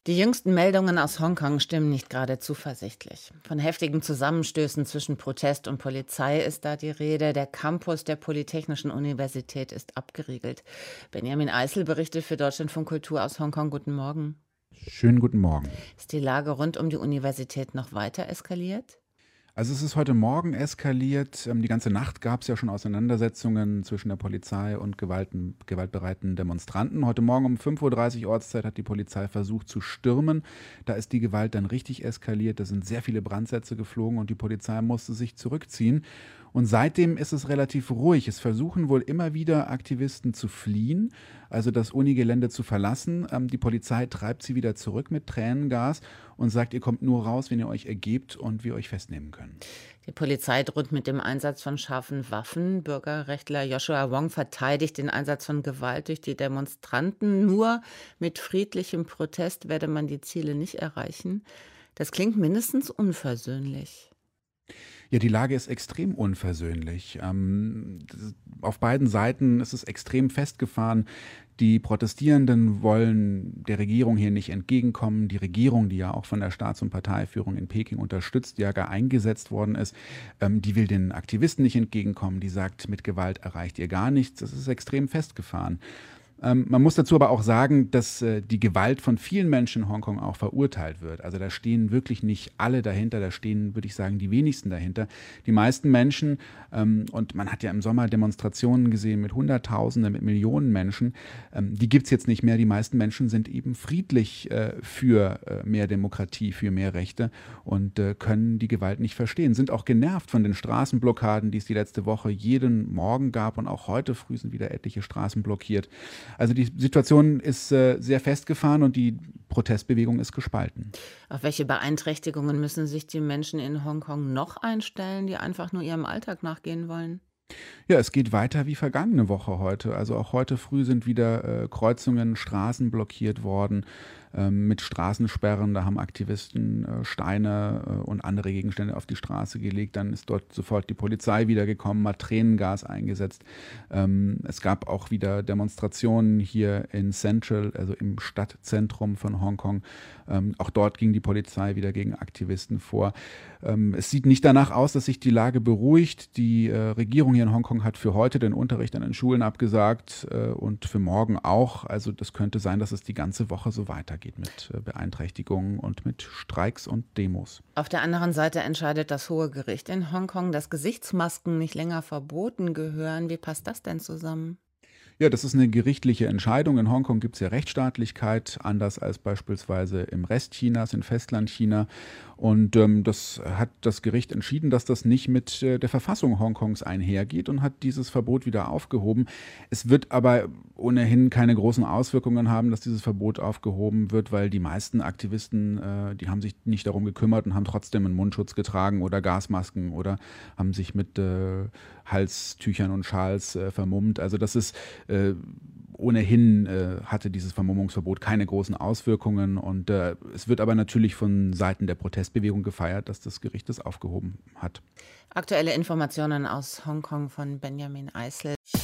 Die jüngsten Meldungen aus Hongkong stimmen nicht gerade zuversichtlich. Von heftigen Zusammenstößen zwischen Protest und Polizei ist da die Rede. Der Campus der Polytechnischen Universität ist abgeriegelt. Benjamin Eisel berichtet für Deutschlandfunk Kultur aus Hongkong. Guten Morgen. Schönen guten Morgen. Ist die Lage rund um die Universität noch weiter eskaliert? Also es ist heute Morgen eskaliert. Die ganze Nacht gab es ja schon Auseinandersetzungen zwischen der Polizei und gewaltbereiten Demonstranten. Heute Morgen um 5:30 Uhr Ortszeit hat die Polizei versucht zu stürmen. Da ist die Gewalt dann richtig eskaliert. Da sind sehr viele Brandsätze geflogen und die Polizei musste sich zurückziehen. Und seitdem ist es relativ ruhig. Es versuchen wohl immer wieder Aktivisten zu fliehen, also das Unigelände zu verlassen. Die Polizei treibt sie wieder zurück mit Tränengas und sagt, ihr kommt nur raus, wenn ihr euch ergebt und wir euch festnehmen können. Die Polizei droht mit dem Einsatz von scharfen Waffen. Bürgerrechtler Joshua Wong verteidigt den Einsatz von Gewalt durch die Demonstranten. Nur mit friedlichem Protest werde man die Ziele nicht erreichen. Das klingt mindestens unversöhnlich. Ja, die Lage ist extrem unversöhnlich. Auf beiden Seiten ist es extrem festgefahren. Die Protestierenden wollen der Regierung hier nicht entgegenkommen. Die Regierung, die ja auch von der Staats- und Parteiführung in Peking unterstützt, die ja gar eingesetzt worden ist, die will den Aktivisten nicht entgegenkommen. Die sagt, mit Gewalt erreicht ihr gar nichts. Das ist extrem festgefahren. Man muss dazu aber auch sagen, dass die Gewalt von vielen Menschen in Hongkong auch verurteilt wird. Also da stehen wirklich nicht alle dahinter, da stehen, würde ich sagen, die wenigsten dahinter. Die meisten Menschen, und man hat ja im Sommer Demonstrationen gesehen mit Hunderttausenden, mit Millionen Menschen, die gibt es jetzt nicht mehr. Die meisten Menschen sind eben friedlich für mehr Demokratie, für mehr Rechte und können die Gewalt nicht verstehen. Sind auch genervt von den Straßenblockaden, die es die letzte Woche jeden Morgen gab und auch heute früh sind wieder etliche Straßen blockiert. Also die Situation ist sehr festgefahren und die Protestbewegung ist gespalten. Auf welche Beeinträchtigungen müssen sich die Menschen in Hongkong noch einstellen, die einfach nur ihrem Alltag nachgehen wollen? Ja, es geht weiter wie vergangene Woche heute. Also auch heute früh sind wieder Kreuzungen, Straßen blockiert worden mit Straßensperren. Da haben Aktivisten Steine und andere Gegenstände auf die Straße gelegt. Dann ist dort sofort die Polizei wieder gekommen, hat Tränengas eingesetzt. Es gab auch wieder Demonstrationen hier in Central, also im Stadtzentrum von Hongkong. Auch dort ging die Polizei wieder gegen Aktivisten vor. Es sieht nicht danach aus, dass sich die Lage beruhigt. Die Regierung hier in Hongkong hat für heute den Unterricht an den Schulen abgesagt und für morgen auch. Also das könnte sein, dass es die ganze Woche so weitergeht mit Beeinträchtigungen und mit Streiks und Demos. Auf der anderen Seite entscheidet das Hohe Gericht in Hongkong, dass Gesichtsmasken nicht länger verboten gehören. Wie passt das denn zusammen? Ja, das ist eine gerichtliche Entscheidung. In Hongkong gibt es ja Rechtsstaatlichkeit, anders als beispielsweise im Rest Chinas, in Festland-China. Und das hat das Gericht entschieden, dass das nicht mit der Verfassung Hongkongs einhergeht und hat dieses Verbot wieder aufgehoben. Es wird aber ohnehin keine großen Auswirkungen haben, dass dieses Verbot aufgehoben wird, weil die meisten Aktivisten, die haben sich nicht darum gekümmert und haben trotzdem einen Mundschutz getragen oder Gasmasken oder haben sich mit Halstüchern und Schals vermummt. Also das ist ohnehin hatte dieses Vermummungsverbot keine großen Auswirkungen und es wird aber natürlich von Seiten der Protestbewegung gefeiert, dass das Gericht es aufgehoben hat. Aktuelle Informationen aus Hongkong von Benjamin Eisel.